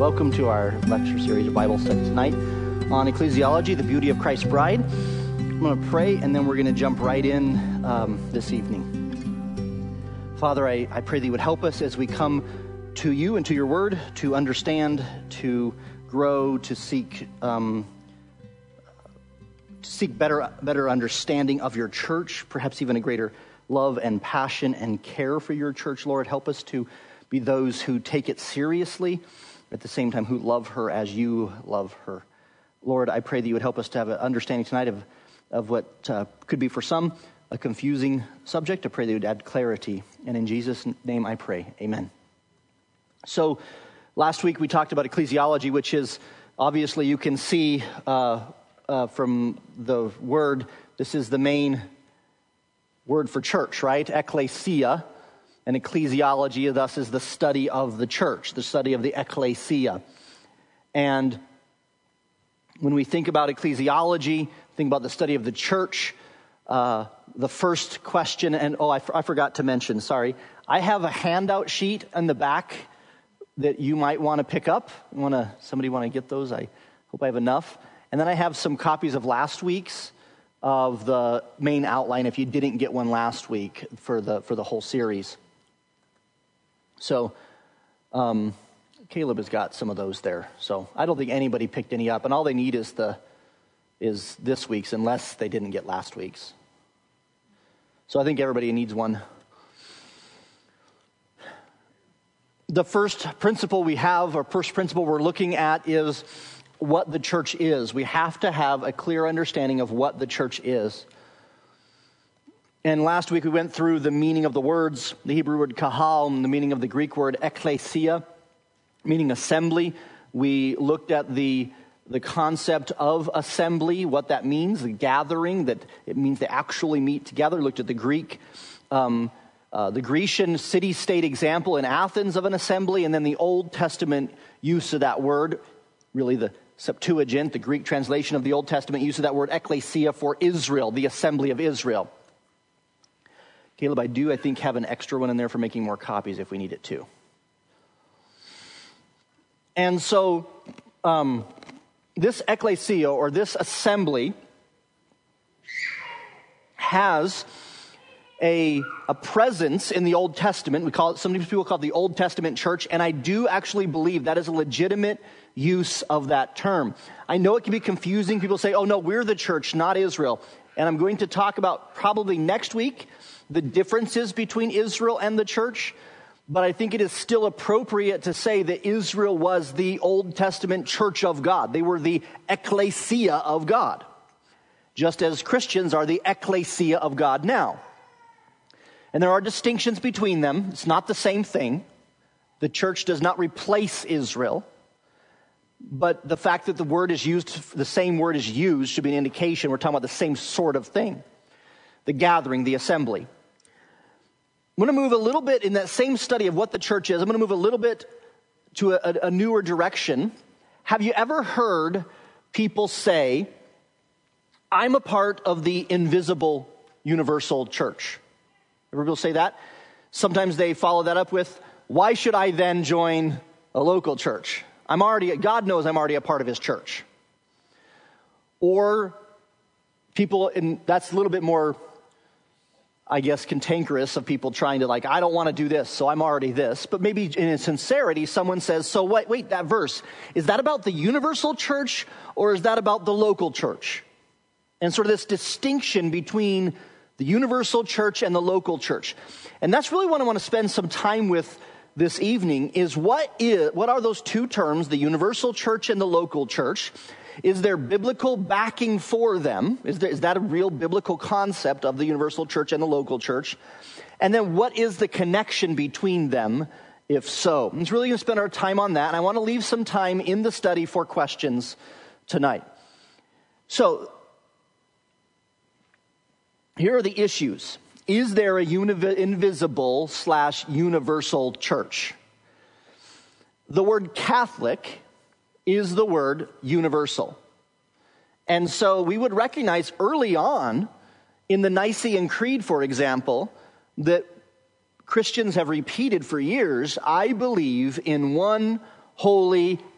Welcome to our lecture series of Bible study tonight on ecclesiology, the beauty of Christ's bride. I'm going to pray, and then we're going to jump right in this evening. Father, I pray that you would help us as we come to you and to your word to understand, to grow, to seek better understanding of your church, perhaps even a greater love and passion and care for your church, Lord. Help us to be those who take it seriously, at the same time who love her as you love her. Lord, I pray that you would help us to have an understanding tonight of what could be for some a confusing subject. I pray that you would add clarity. And in Jesus' name I pray, amen. So last week we talked about ecclesiology, which is obviously you can see from the word, this is the main word for church, right? Ecclesia. And ecclesiology, thus, is the study of the church, the study of the ecclesia. And when we think about ecclesiology, think about the study of the church, the first question, and I forgot to mention, sorry. I have a handout sheet in the back that you might want to pick up. Somebody want to get those? I hope I have enough. And then I have some copies of last week's of the main outline if you didn't get one last week for the whole series. So Caleb has got some of those there. So I don't think anybody picked any up, and all they need is this week's, unless they didn't get last week's. So I think everybody needs one. The first principle we're looking at is what the church is. We have to have a clear understanding of what the church is. And last week we went through the meaning of the words, the Hebrew word kahal, and the meaning of the Greek word ekklesia, meaning assembly. We looked at the concept of assembly, what that means, the gathering, that it means they actually meet together. Looked at the Greek, the Grecian city-state example in Athens of an assembly, and then the Old Testament use of that word, really the Septuagint, the Greek translation of the Old Testament use of that word ekklesia for Israel, the assembly of Israel. Caleb, I think, have an extra one in there for making more copies if we need it too. And so this ecclesia, or this assembly, has a presence in the Old Testament. Some people call it the Old Testament church, and I do actually believe that is a legitimate use of that term. I know it can be confusing. People say, oh no, we're the church, not Israel. And I'm going to talk about probably next week the differences between Israel and the church, but I think it is still appropriate to say that Israel was the Old Testament church of God. They were the ecclesia of God, just as Christians are the ecclesia of God now. And there are distinctions between them. It's not the same thing. The church does not replace Israel, but the fact that the same word is used should be an indication we're talking about the same sort of thing. The gathering, the assembly. I'm going to move a little bit in that same study of what the church is. I'm going to move a little bit to a newer direction. Have you ever heard people say, I'm a part of the invisible universal church? Ever people say that? Sometimes they follow that up with, why should I then join a local church? God knows I'm already a part of his church. Or people, and that's a little bit more, I guess, cantankerous of people trying to I don't want to do this, so I'm already this. But maybe in sincerity, someone says, so wait, that verse, is that about the universal church or is that about the local church? And sort of this distinction between the universal church and the local church. And that's really what I want to spend some time with this evening is what are those two terms, the universal church and the local church? Is there biblical backing for them? Is that a real biblical concept of the universal church and the local church? And then what is the connection between them, if so? I'm really going to spend our time on that, and I want to leave some time in the study for questions tonight. So, here are the issues. Is there a invisible/universal church? The word Catholic is the word universal. And so we would recognize early on in the Nicene Creed, for example, that Christians have repeated for years, I believe in one holy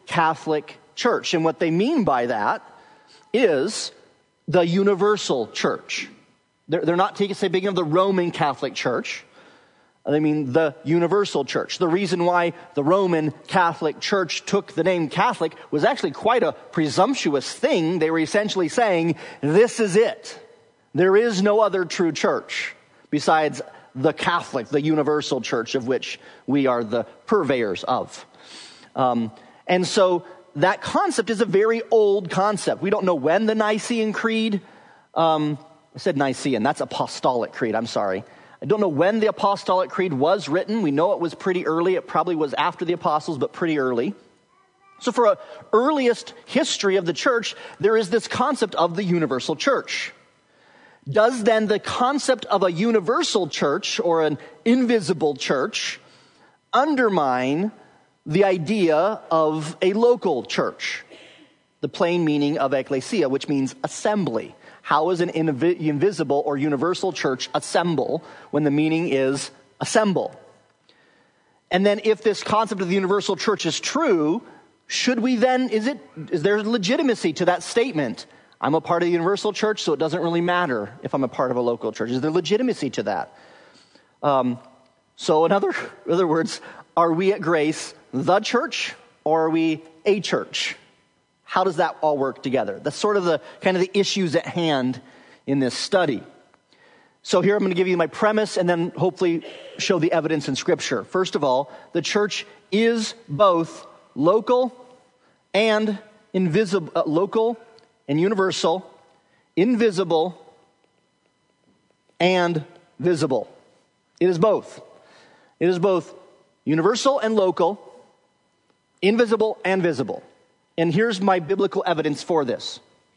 Catholic Church. And what they mean by that is the universal church. They're not speaking of the Roman Catholic Church. They mean the universal church. The reason why the Roman Catholic Church took the name Catholic was actually quite a presumptuous thing. They were essentially saying, this is it. There is no other true church besides the Catholic, the universal church of which we are the purveyors of. And so that concept is a very old concept. We don't know when the Nicene Creed, I said Nicene, that's Apostolic Creed, I'm sorry. I don't know when the Apostolic Creed was written. We know it was pretty early. It probably was after the apostles, but pretty early. So for an earliest history of the church, there is this concept of the universal church. Does then the concept of a universal church or an invisible church undermine the idea of a local church? The plain meaning of ecclesia, which means assembly. How is an invisible or universal church assemble when the meaning is assemble? And then if this concept of the universal church is true, should we then, is there legitimacy to that statement? I'm a part of the universal church, so it doesn't really matter if I'm a part of a local church. Is there legitimacy to that? So in other words, are we at Grace the church or are we a church? How does that all work together? That's sort of the issues at hand in this study. So here I'm going to give you my premise and then hopefully show the evidence in Scripture. First of all, the church is both local and invisible, local and universal, invisible and visible. It is both. It is both universal and local, invisible and visible. And here's my biblical evidence for this.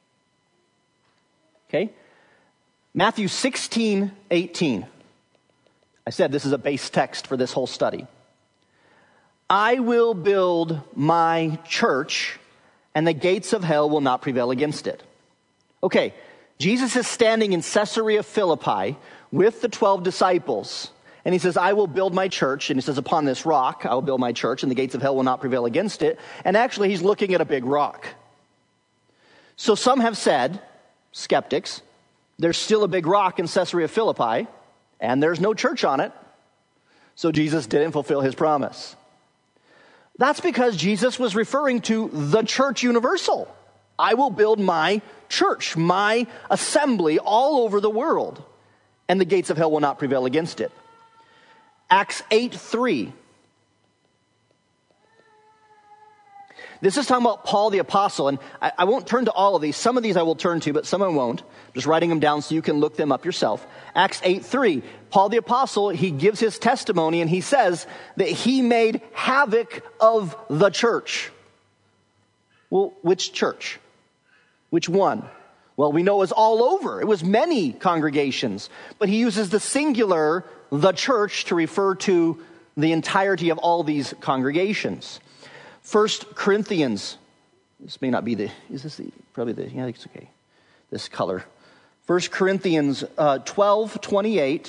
Okay? Matthew 16:18. I said this is a base text for this whole study. I will build my church, and the gates of hell will not prevail against it. Okay, Jesus is standing in Caesarea Philippi with the 12 disciples. And he says, I will build my church. And he says, upon this rock, I will build my church, and the gates of hell will not prevail against it. And actually, he's looking at a big rock. So some have said, skeptics, there's still a big rock in Caesarea Philippi, and there's no church on it. So Jesus didn't fulfill his promise. That's because Jesus was referring to the church universal. I will build my church, my assembly all over the world, and the gates of hell will not prevail against it. Acts 8:3. This is talking about Paul the Apostle, and I won't turn to all of these. Some of these I will turn to, but some I won't. I'm just writing them down so you can look them up yourself. Acts 8:3. Paul the Apostle, he gives his testimony, and he says that he made havoc of the church. Well, which church? Which one? Well, we know it was all over. It was many congregations. But he uses the singular, the church, to refer to the entirety of all these congregations. 1 Corinthians, this may not be the, is this the, probably the, yeah, it's okay. This color. 1 Corinthians 12:28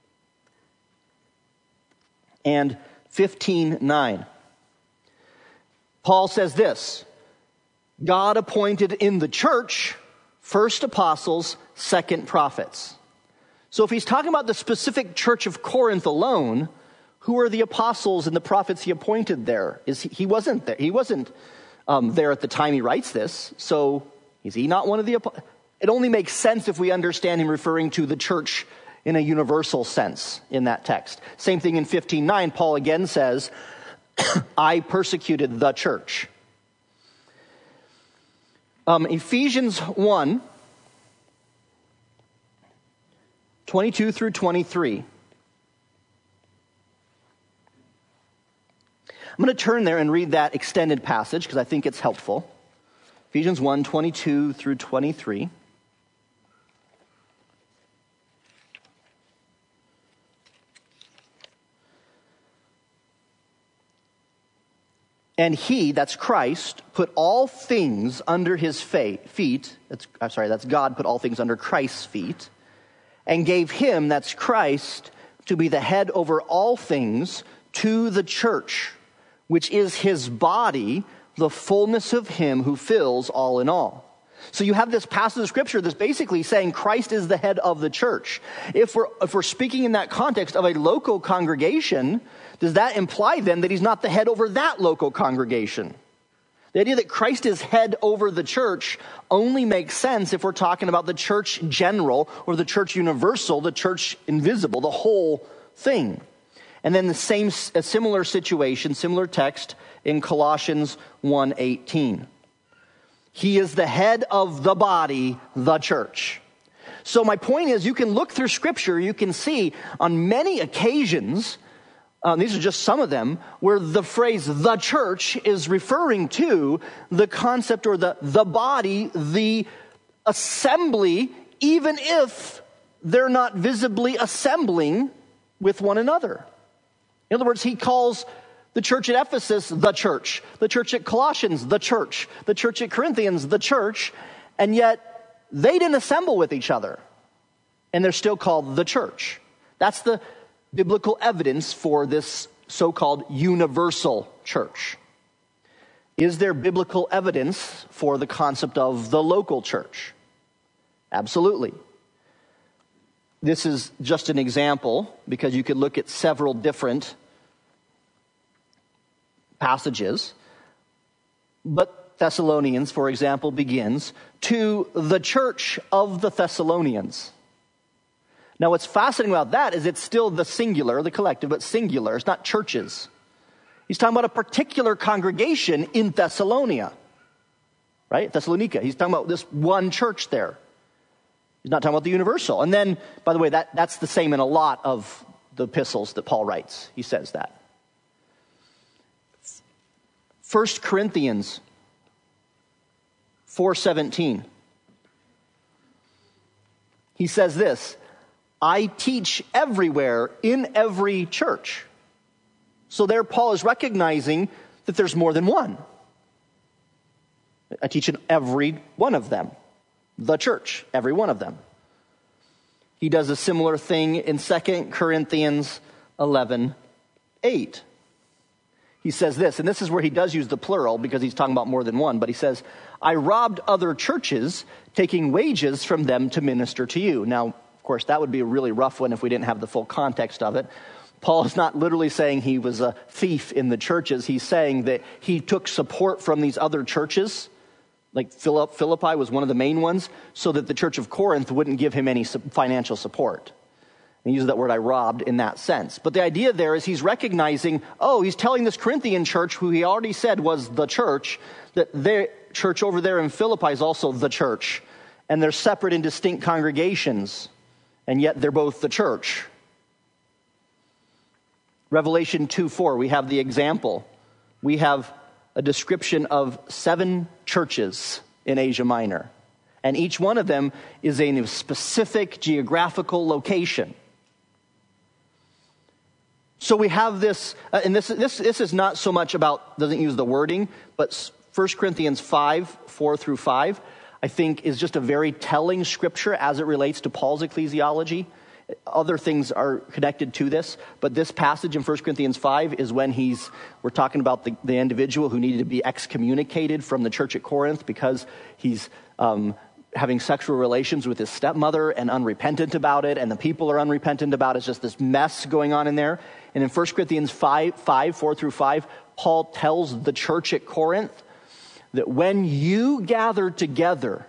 and 15:9. Paul says this, God appointed in the church first apostles, second prophets. So if he's talking about the specific church of Corinth alone, who are the apostles and the prophets he appointed there? He wasn't there. He wasn't there at the time he writes this. So is he not one of the apostles? It only makes sense if we understand him referring to the church in a universal sense in that text. Same thing in 15:9. Paul again says, I persecuted the church. Ephesians 1, 22 through 23. I'm going to turn there and read that extended passage because I think it's helpful. Ephesians 1, 22 through 23. And he, that's Christ, put all things under his feet. That's God put all things under Christ's feet. And gave him, that's Christ, to be the head over all things to the church, which is his body, the fullness of him who fills all in all. So you have this passage of scripture that's basically saying Christ is the head of the church. If we're speaking in that context of a local congregation, does that imply then that he's not the head over that local congregation? The idea that Christ is head over the church only makes sense if we're talking about the church general or the church universal, the church invisible, the whole thing. And then a similar situation, similar text in Colossians 1:18. He is the head of the body, the church. So my point is, you can look through Scripture, you can see on many occasions, these are just some of them, where the phrase the church is referring to the concept or the body, the assembly, even if they're not visibly assembling with one another. In other words, he calls the church at Ephesus, the church at Colossians, the church at Corinthians, the church, and yet they didn't assemble with each other, and they're still called the church. That's the biblical evidence for this so-called universal church. Is there biblical evidence for the concept of the local church? Absolutely. This is just an example, because you could look at several different passages. But Thessalonians, for example, begins, to the church of the Thessalonians. Now, what's fascinating about that is it's still the singular, the collective, but singular. It's not churches. He's talking about a particular congregation in Thessalonica, right? Thessalonica. He's talking about this one church there. He's not talking about the universal. And then, by the way, that's the same in a lot of the epistles that Paul writes. He says that. 1 Corinthians 4:17. He says this, I teach everywhere in every church. So there Paul is recognizing that there's more than one. I teach in every one of them. The church, every one of them. He does a similar thing in 2 Corinthians 11:8. He says this, and this is where he does use the plural because he's talking about more than one, but he says, I robbed other churches, taking wages from them to minister to you. Now, of course, that would be a really rough one if we didn't have the full context of it. Paul is not literally saying he was a thief in the churches. He's saying that he took support from these other churches, like Philippi was one of the main ones, so that the church of Corinth wouldn't give him any financial support. He uses that word, I robbed, in that sense. But the idea there is he's recognizing, he's telling this Corinthian church, who he already said was the church, that their church over there in Philippi is also the church. And they're separate and distinct congregations, and yet they're both the church. Revelation 2:4, we have the example. We have a description of 7 churches in Asia Minor. And each one of them is in a specific geographical location. So we have this, and this is not so much about, doesn't use the wording, but 1 Corinthians 5:4-5, I think is just a very telling scripture as it relates to Paul's ecclesiology. Other things are connected to this, but this passage in 1 Corinthians 5 is when we're talking about the individual who needed to be excommunicated from the church at Corinth because he's having sexual relations with his stepmother and unrepentant about it, and the people are unrepentant about it. It's just this mess going on in there. And in 1 Corinthians 5:4-5, Paul tells the church at Corinth that when you gather together,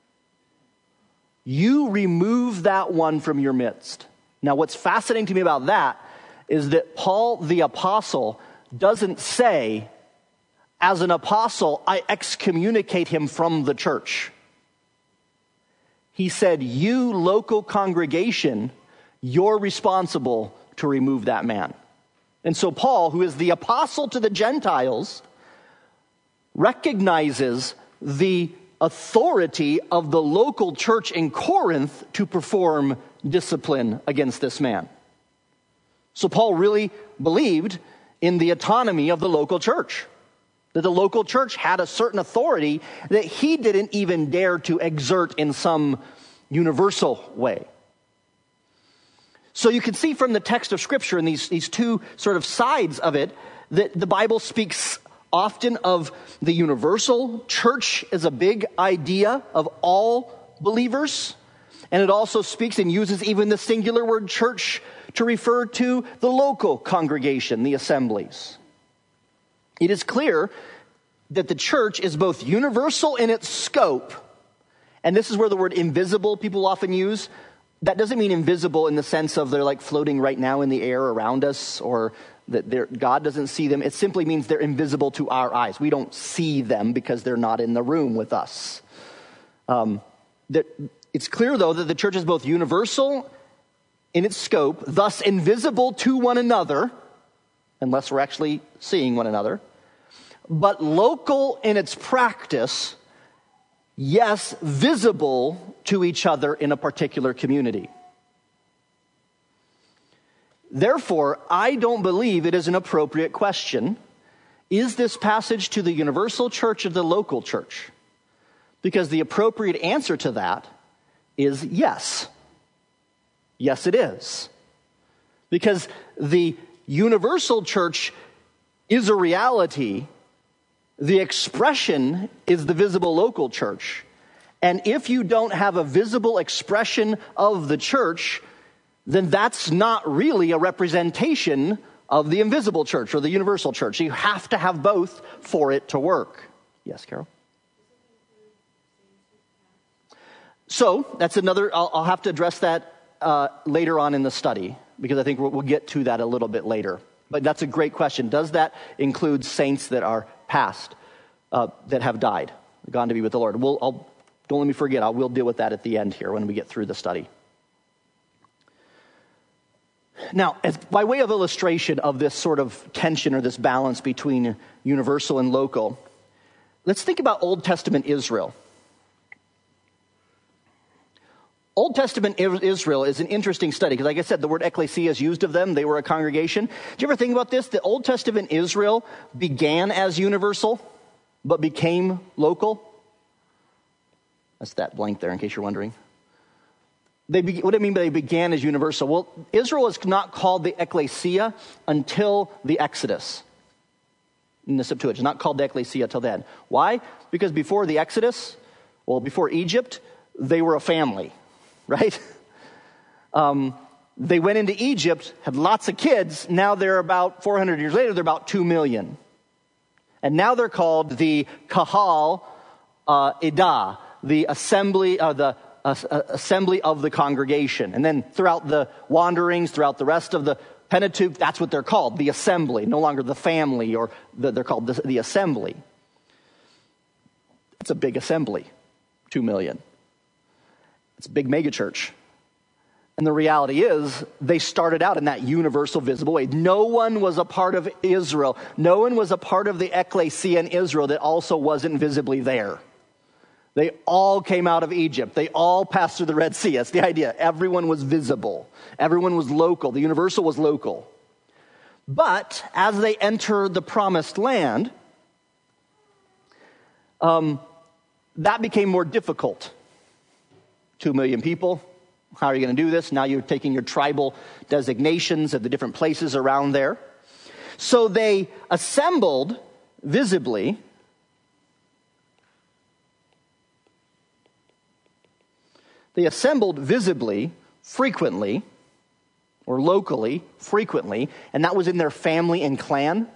you remove that one from your midst. Now, what's fascinating to me about that is that Paul the apostle doesn't say, as an apostle, I excommunicate him from the church. He said, you local congregation, you're responsible to remove that man. And so Paul, who is the apostle to the Gentiles, recognizes the authority of the local church in Corinth to perform discipline against this man. So Paul really believed in the autonomy of the local church, that the local church had a certain authority that he didn't even dare to exert in some universal way. So you can see from the text of Scripture and these two sort of sides of it that the Bible speaks often of the universal church as a big idea of all believers. And it also speaks and uses even the singular word church to refer to the local congregation, the assemblies. It is clear that the church is both universal in its scope, and this is where the word invisible people often use. That doesn't mean invisible in the sense of they're like floating right now in the air around us, or that God doesn't see them. It simply means they're invisible to our eyes. We don't see them because they're not in the room with us. It's clear, though, that the church is both universal in its scope, thus invisible to one another, unless we're actually seeing one another, but local in its practice, yes, visible to each other in a particular community. Therefore, I don't believe it is an appropriate question. Is this passage to the universal church or the local church? Because the appropriate answer to that is yes. Yes, it is. Because the universal church is a reality. The expression is the visible local church. And if you don't have a visible expression of the church, then that's not really a representation of the invisible church or the universal church. You have to have both for it to work. Yes, Carol? So that's another, I'll have to address that later on in the study, because I think we'll get to that a little bit later. But that's a great question. Does that include saints that are past, that have died, gone to be with the Lord? Don't let me forget, we'll deal with that at the end here when we get through the study. Now, by way of illustration of this sort of tension or this balance between universal and local, let's think about Old Testament Israel. Old Testament Israel is an interesting study because, like I said, the word ecclesia is used of them. They were a congregation. Do you ever think about this? The Old Testament Israel began as universal, but became local. That's that blank there, in case you're wondering. What do I mean by they began as universal? Well, Israel is not called the ecclesia until the Exodus. In the Septuagint, it's not called the ecclesia till then. Why? Because before the Exodus, before Egypt, they were a family. Right? They went into Egypt, had lots of kids. Now they're about 400 years later, they're about 2 million. And now they're called the Kahal Edah, the assembly of the congregation. And then throughout the wanderings, throughout the rest of the Pentateuch, that's what they're called, the assembly, no longer the family, or they're called the assembly. It's a big assembly, 2 million. It's a big megachurch. And the reality is, they started out in that universal, visible way. No one was a part of Israel. No one was a part of the ecclesia in Israel that also wasn't visibly there. They all came out of Egypt. They all passed through the Red Sea. That's the idea. Everyone was visible. Everyone was local. The universal was local. But as they enter the promised land, that became more difficult. 2 million people. How are you going to do this? Now you're taking your tribal designations of the different places around there. So they assembled visibly. They assembled visibly, frequently, or locally, frequently, and that was in their family and clan.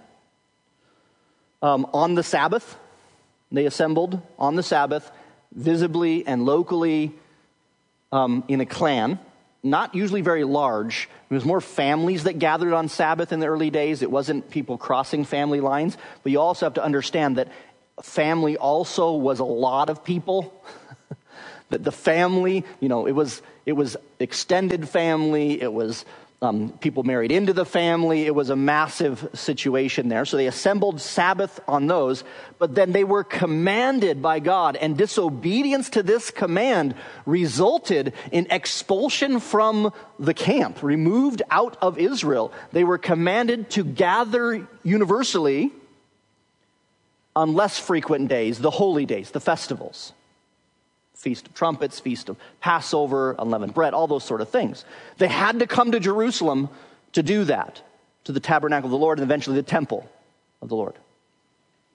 On the Sabbath, they assembled on the Sabbath, visibly and locally, in a clan, not usually very large. It was more families that gathered on Sabbath in the early days. It wasn't people crossing family lines. But you also have to understand that family also was a lot of people. That the family, it was extended family. It was people married into the family. It was a massive situation there. So they assembled Sabbath on those, but then they were commanded by God, and disobedience to this command resulted in expulsion from the camp, removed out of Israel. They were commanded to gather universally on less frequent days, the holy days, the festivals. Feast of Trumpets, Feast of Passover, unleavened bread, all those sort of things. They had to come to Jerusalem to do that, to the tabernacle of the Lord and eventually the temple of the Lord.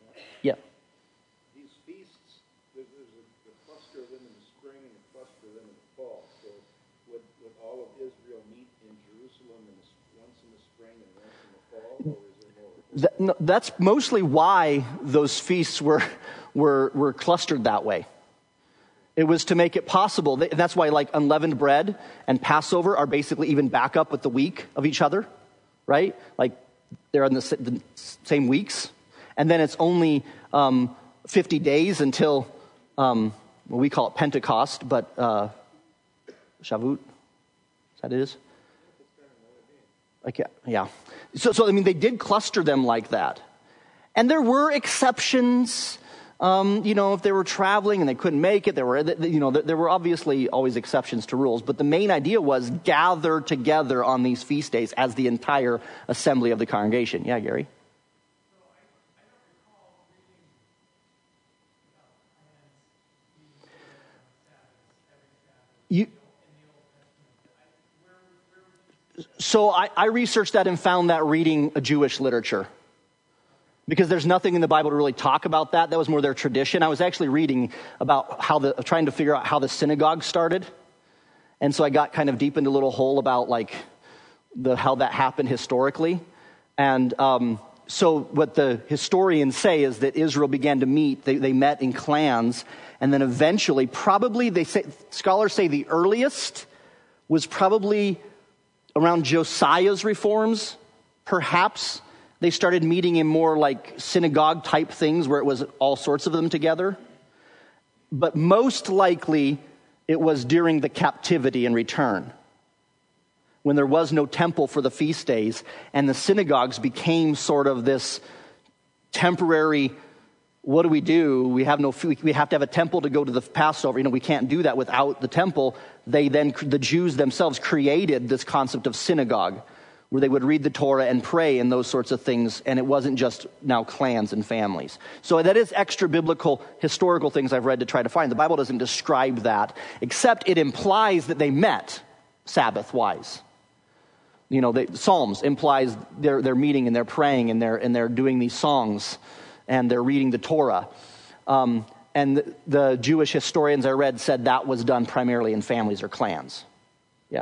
that's mostly why those feasts were clustered that way. It was to make it possible. That's why like unleavened bread and Passover are basically even back up with the week of each other, right? Like they're in the same weeks. And then it's only 50 days until, we call it Pentecost, but Shavuot, is that it is? Okay, yeah. So I mean, they did cluster them like that. And there were exceptions. If they were traveling and they couldn't make it, there were obviously always exceptions to rules. But the main idea was gather together on these feast days as the entire assembly of the congregation. Yeah, Gary? So I researched that and found that reading a Jewish literature. Because there's nothing in the Bible to really talk about that. That was more their tradition. I was actually reading about trying to figure out how the synagogue started. And so I got kind of deep into a little hole about like how that happened historically. And so what the historians say is that Israel began to meet. They met in clans. And then eventually, scholars say the earliest was probably around Josiah's reforms, perhaps. They started meeting in more like synagogue type things where it was all sorts of them together. But most likely it was during the captivity and return, when there was no temple for the feast days, and the synagogues became sort of this temporary, what do? We have we have to have a temple to go to the Passover. We can't do that without the temple. The Jews themselves created this concept of synagogue, where they would read the Torah and pray and those sorts of things, and it wasn't just now clans and families. So that is extra biblical, historical things I've read to try to find. The Bible doesn't describe that, except it implies that they met Sabbath-wise. Psalms implies they're meeting and they're praying and they're doing these songs and they're reading the Torah. And the Jewish historians I read said that was done primarily in families or clans. Yeah.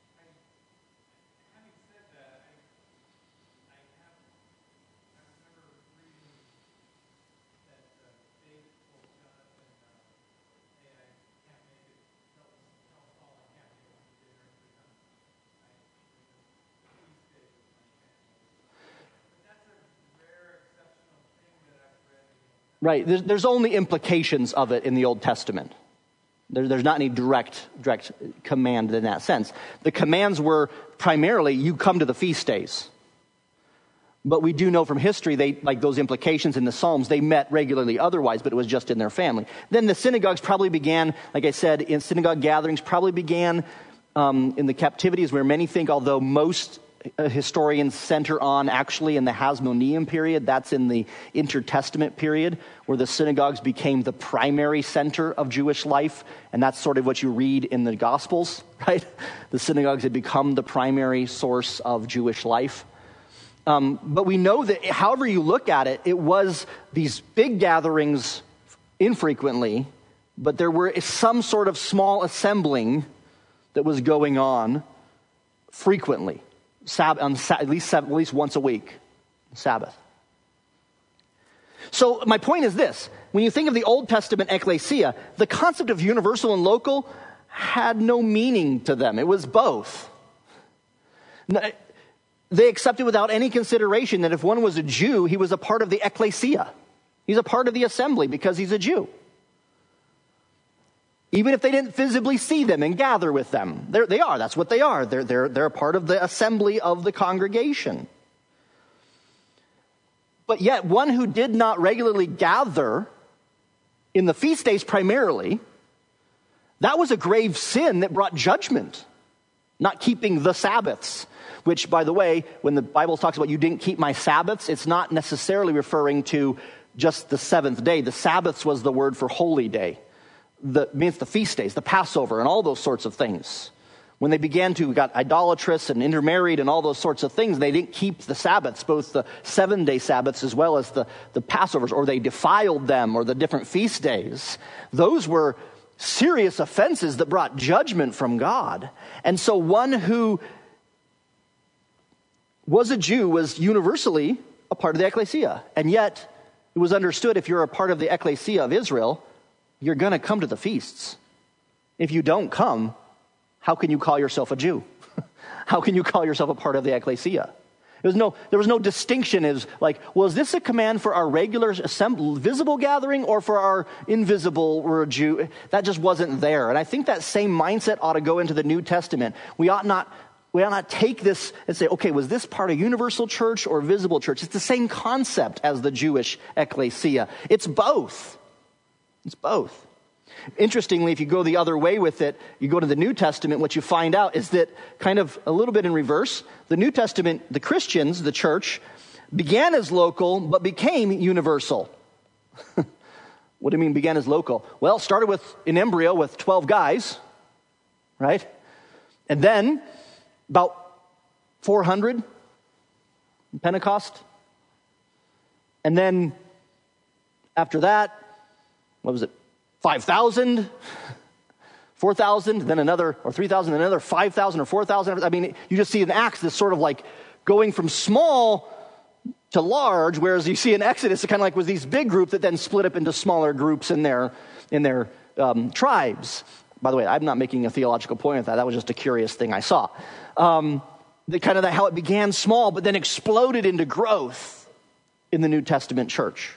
Right. There's only implications of it in the Old Testament. There's not any direct command in that sense. The commands were primarily, you come to the feast days. But we do know from history, those implications in the Psalms, they met regularly otherwise, but it was just in their family. Then the synagogues probably began, like I said, in synagogue gatherings probably began in the captivities, where many think, although most historians center on actually in the Hasmonean period, that's in the intertestament period, where the synagogues became the primary center of Jewish life, and that's sort of what you read in the Gospels, right? The synagogues had become the primary source of Jewish life. But we know that however you look at it, it was these big gatherings infrequently, but there were some sort of small assembling that was going on frequently. At least once a week, Sabbath. So my point is this. When you think of the Old Testament ecclesia, the concept of universal and local had no meaning to them. It was both. They accepted without any consideration that if one was a Jew, he was a part of the ecclesia. He's a part of the assembly because he's a Jew. Even if they didn't visibly see them and gather with them. They are. That's what they are. They're a part of the assembly of the congregation. But yet, one who did not regularly gather in the feast days primarily, that was a grave sin that brought judgment. Not keeping the Sabbaths. Which, by the way, when the Bible talks about you didn't keep my Sabbaths, it's not necessarily referring to just the seventh day. The Sabbaths was the word for holy day. Means the feast days, the Passover, and all those sorts of things. When they began to got idolatrous and intermarried and all those sorts of things, they didn't keep the Sabbaths, both the 7-day Sabbaths as well as the Passovers, or they defiled them, or the different feast days. Those were serious offenses that brought judgment from God. And so one who was a Jew was universally a part of the ecclesia. And yet, it was understood if you're a part of the ecclesia of Israel, you're going to come to the feasts. If you don't come, how can you call yourself a Jew? How can you call yourself a part of the ecclesia? There was no distinction as like, was this a command for our regular visible gathering or for our invisible, we're a Jew? That just wasn't there. And I think that same mindset ought to go into the New Testament. We ought not take this and say, okay, was this part of universal church or visible church? It's the same concept as the Jewish ecclesia. It's both. It's both. Interestingly, if you go the other way with it, you go to the New Testament, what you find out is that kind of a little bit in reverse, the New Testament, the Christians, the church, began as local but became universal. What do you mean began as local? Well, started with an embryo with 12 guys, right? And then about 400 Pentecost. And then after that, what was it? 5,000, 4,000, then another, or 3,000, then another 5,000 or 4,000. I mean, you just see in Acts this sort of like going from small to large, whereas you see in Exodus, it kind of like was these big groups that then split up into smaller groups in their tribes. By the way, I'm not making a theological point with that. That was just a curious thing I saw. How it began small, but then exploded into growth in the New Testament church.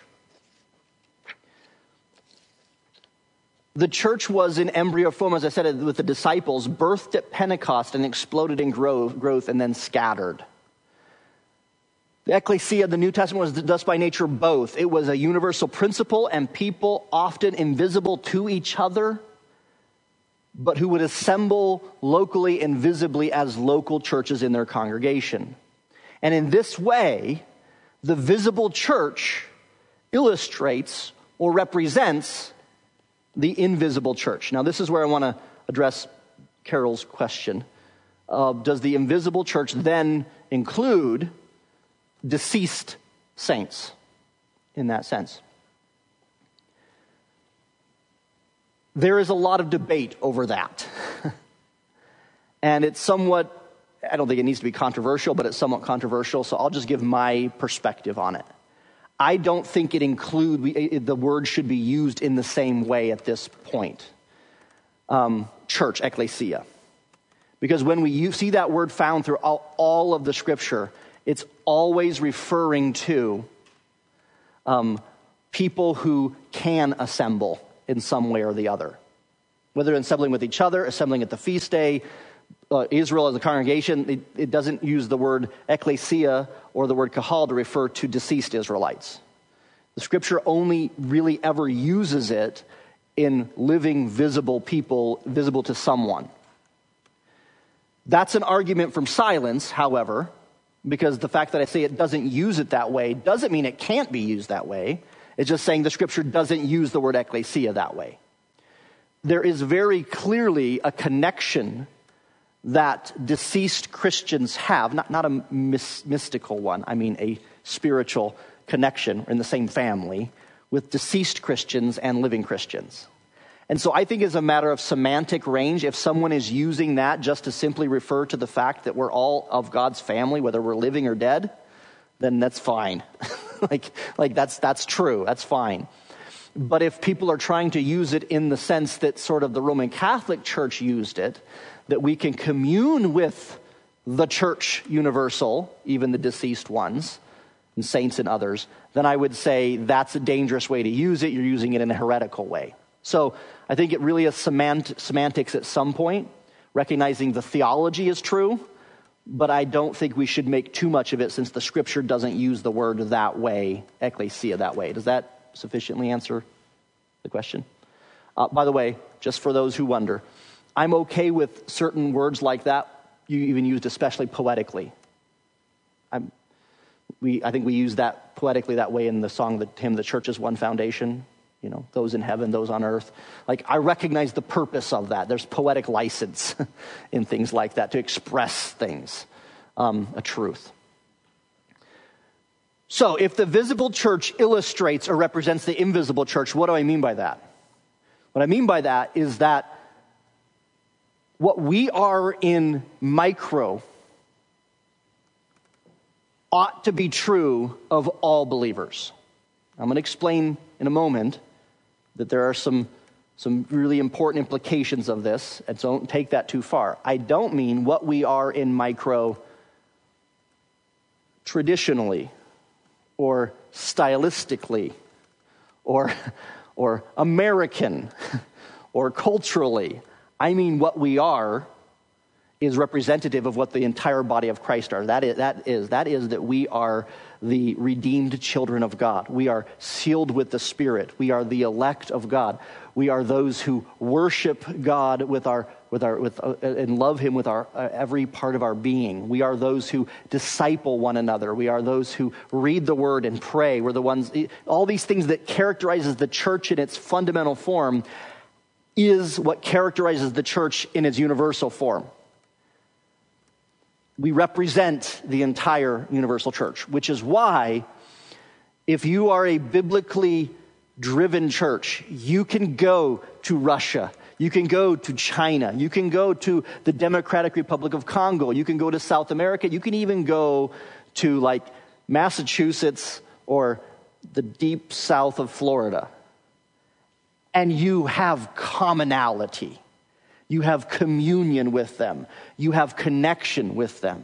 The church was in embryo form, as I said, with the disciples, birthed at Pentecost and exploded in growth and then scattered. The ecclesia of the New Testament was thus by nature both. It was a universal principle and people often invisible to each other, but who would assemble locally and visibly as local churches in their congregation. And in this way, the visible church illustrates or represents the invisible church. Now, this is where I want to address Carol's question. Does the invisible church then include deceased saints in that sense? There is a lot of debate over that. And it's somewhat, I don't think it needs to be controversial, but it's somewhat controversial, so I'll just give my perspective on it. I don't think the word should be used in the same way at this point. Church, ecclesia. Because when we see that word found through all of the scripture, it's always referring to people who can assemble in some way or the other. Whether assembling with each other, assembling at the feast day, Israel as a congregation, it doesn't use the word ecclesia or the word kahal to refer to deceased Israelites. The scripture only really ever uses it in living, visible people, visible to someone. That's an argument from silence, however, because the fact that I say it doesn't use it that way doesn't mean it can't be used that way. It's just saying the scripture doesn't use the word ecclesia that way. There is very clearly a connection that deceased Christians have, not a mystical one, I mean a spiritual connection in the same family with deceased Christians and living Christians. And so I think it's a matter of semantic range. If someone is using that just to simply refer to the fact that we're all of God's family, whether we're living or dead, then that's fine. like that's true, that's fine. But if people are trying to use it in the sense that sort of the Roman Catholic Church used it, that we can commune with the church universal, even the deceased ones, and saints and others, then I would say that's a dangerous way to use it. You're using it in a heretical way. So I think it really is semantics at some point, recognizing the theology is true, but I don't think we should make too much of it since the scripture doesn't use the word that way, ecclesia that way. Does that sufficiently answer the question? By the way, just for those who wonder, I'm okay with certain words like that, you even used especially poetically. I think we use that poetically that way in the song, the hymn, "The Church is One Foundation," you know, those in heaven, those on earth. Like, I recognize the purpose of that. There's poetic license in things like that to express things, a truth. So if the visible church illustrates or represents the invisible church, what do I mean by that? What I mean by that is that what we are in micro ought to be true of all believers. I'm going to explain in a moment that there are some really important implications of this, and so don't take that too far. I don't mean what we are in micro traditionally or stylistically or American or culturally. I mean what we are is representative of what the entire body of Christ are. That is that we are the redeemed children of God. We are sealed with the Spirit. We are the elect of God. We are those who worship God and love Him with our every part of our being. We are those who disciple one another. We are those who read the Word and pray. We're the ones. All these things that characterizes the church in its fundamental form is what characterizes the church in its universal form. We represent the entire universal church, which is why if you are a biblically driven church, you can go to Russia, you can go to China, you can go to the Democratic Republic of Congo, you can go to South America, you can even go to like Massachusetts or the deep south of Florida, and you have commonality. You have communion with them. You have connection with them.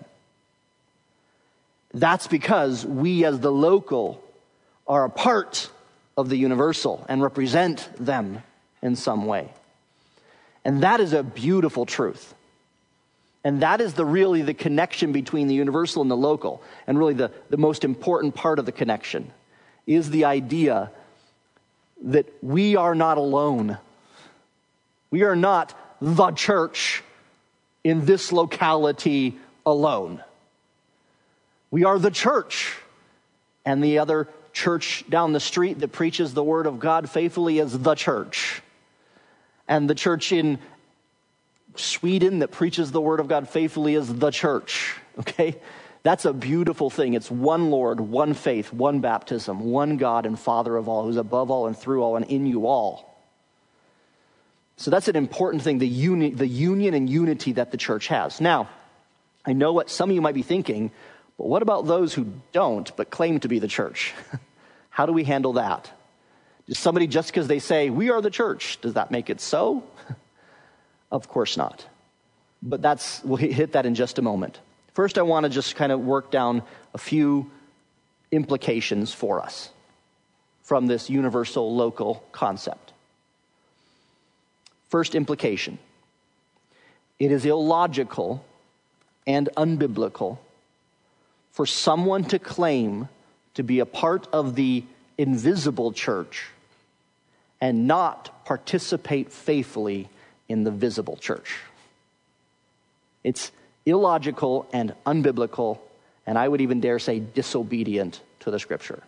That's because we as the local are a part of the universal and represent them in some way. And that is a beautiful truth. And that is really the connection between the universal and the local. And really the most important part of the connection is the idea that we are not alone. We are not the church in this locality alone. We are the church, and the other church down the street that preaches the word of God faithfully is the church. And the church in Sweden that preaches the word of God faithfully is the church. Okay? That's a beautiful thing. It's one Lord, one faith, one baptism, one God and Father of all, who's above all and through all and in you all. So that's an important thing, the union and unity that the church has. Now, I know what some of you might be thinking, but what about those who don't but claim to be the church? How do we handle that? Does somebody, just because they say, we are the church, does that make it so? Of course not. But we'll hit that in just a moment. First, I want to just kind of work down a few implications for us from this universal local concept. First implication, it is illogical and unbiblical for someone to claim to be a part of the invisible church and not participate faithfully in the visible church. It's illogical and unbiblical, and I would even dare say disobedient to the Scripture.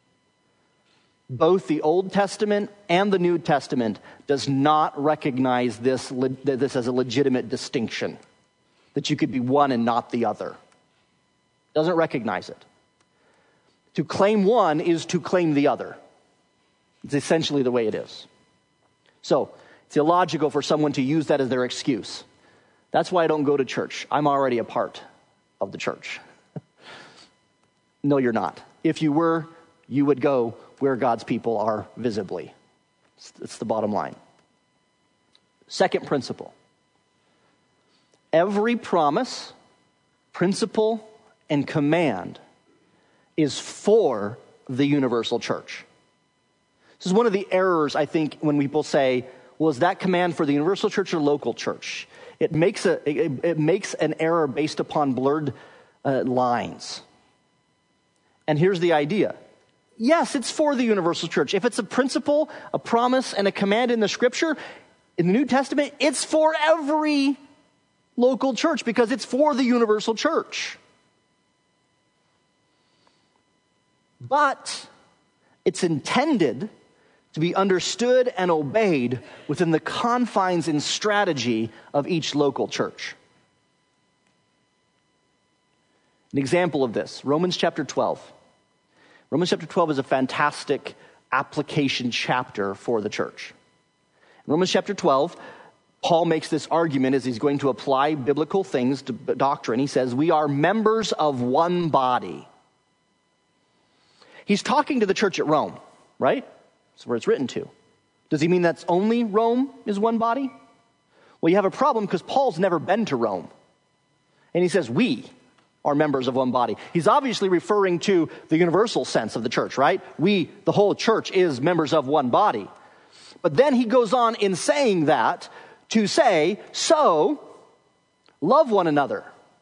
Both the Old Testament and the New Testament does not recognize this as a legitimate distinction, that you could be one and not the other. Doesn't recognize it. To claim one is to claim the other. It's essentially the way it is. So, it's illogical for someone to use that as their excuse. That's why I don't go to church. I'm already a part of the church. No, you're not. If you were, you would go where God's people are visibly. It's the bottom line. Second principle. Every promise, principle, and command is for the universal church. This is one of the errors, I think, when people say, well, is that command for the universal church or local church? It makes an error based upon blurred lines. And here's the idea. Yes, it's for the universal church. If it's a principle, a promise, and a command in the Scripture, in the New Testament, it's for every local church because it's for the universal church. But it's intended to be understood and obeyed within the confines and strategy of each local church. An example of this, Romans chapter 12. Romans chapter 12 is a fantastic application chapter for the church. In Romans chapter 12, Paul makes this argument as he's going to apply biblical things to doctrine. He says, we are members of one body. He's talking to the church at Rome, right? That's where it's written to. Does he mean that's only Rome is one body? Well, you have a problem because Paul's never been to Rome. And he says, we are members of one body. He's obviously referring to the universal sense of the church, right? We, the whole church, is members of one body. But then he goes on in saying that to say, so, love one another.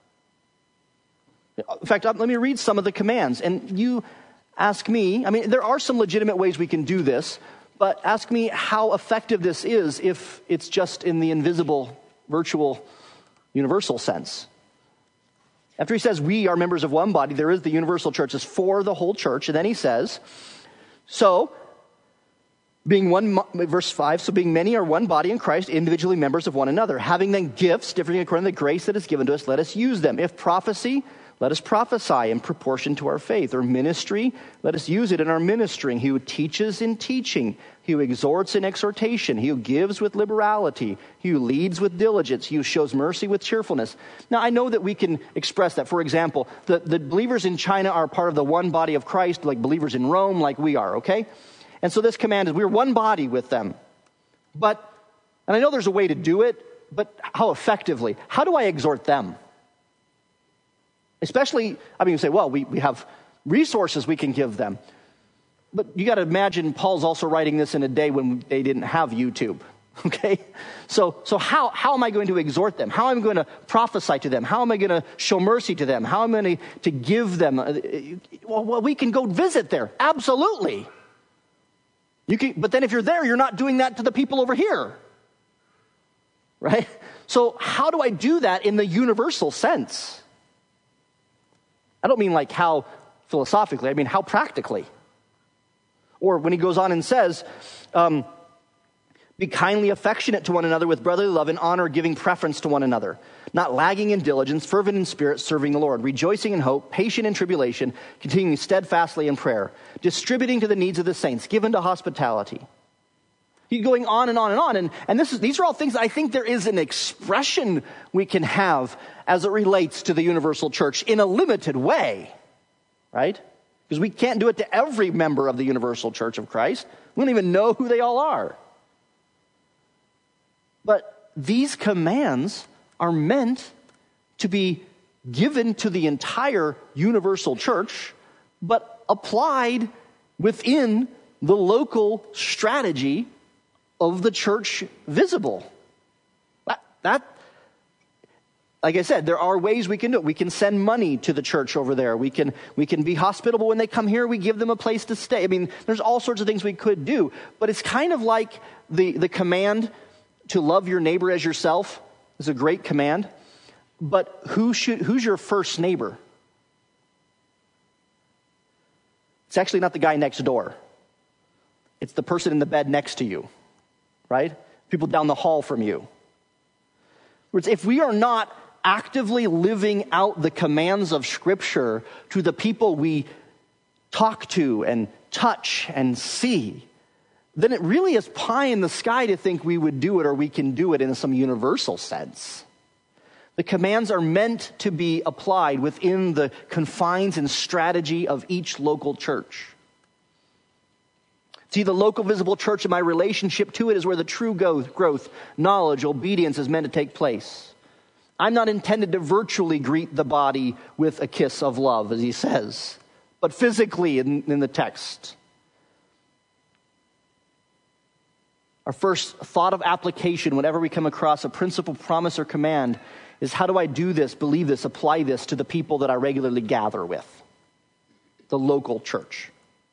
In fact, let me read some of the commands. And you ask me, I mean, there are some legitimate ways we can do this, but ask me how effective this is if it's just in the invisible, virtual, universal sense. After he says we are members of one body, there is the universal church. It's for the whole church. And then he says, so, being one, verse 5, so being many are one body in Christ, individually members of one another. Having then gifts differing according to the grace that is given to us, let us use them. If prophecy, let us prophesy in proportion to our faith. Or ministry, let us use it in our ministering. He who teaches in teaching. He who exhorts in exhortation. He who gives with liberality. He who leads with diligence. He who shows mercy with cheerfulness. Now, I know that we can express that. For example, the believers in China are part of the one body of Christ, like believers in Rome, like we are, okay? And so this command is we're one body with them. And I know there's a way to do it, but how effectively? How do I exhort them? Especially, I mean, you say, well, we have resources we can give them. But you got to imagine Paul's also writing this in a day when they didn't have YouTube, okay? So how am I going to exhort them? How am I going to prophesy to them? How am I going to show mercy to them? How am I going to give them? Well, we can go visit there. Absolutely. But then if you're there, you're not doing that to the people over here, right? So how do I do that in the universal sense? I don't mean like how philosophically, I mean how practically. Or when he goes on and says, be kindly affectionate to one another with brotherly love and honor, giving preference to one another, not lagging in diligence, fervent in spirit, serving the Lord, rejoicing in hope, patient in tribulation, continuing steadfastly in prayer, distributing to the needs of the saints, given to hospitality. He's going on and on and on. And these are all things that I think there is an expression we can have as it relates to the universal church in a limited way, right? Because we can't do it to every member of the universal church of Christ. We don't even know who they all are. But these commands are meant to be given to the entire universal church, but applied within the local strategy of the church visible. That, like I said, there are ways we can do it. We can send money to the church over there. We can be hospitable when they come here. We give them a place to stay. I mean, there's all sorts of things we could do. But it's kind of like the command to love your neighbor as yourself is a great command. But who's your first neighbor? It's actually not the guy next door. It's the person in the bed next to you, right? People down the hall from you. If we are not actively living out the commands of Scripture to the people we talk to and touch and see, then it really is pie in the sky to think we would do it or we can do it in some universal sense. The commands are meant to be applied within the confines and strategy of each local church. See, the local visible church and my relationship to it is where the true growth, knowledge, obedience is meant to take place. I'm not intended to virtually greet the body with a kiss of love, as he says, but physically in the text. Our first thought of application whenever we come across a principle, promise, or command is how do I do this, believe this, apply this to the people that I regularly gather with? The local church.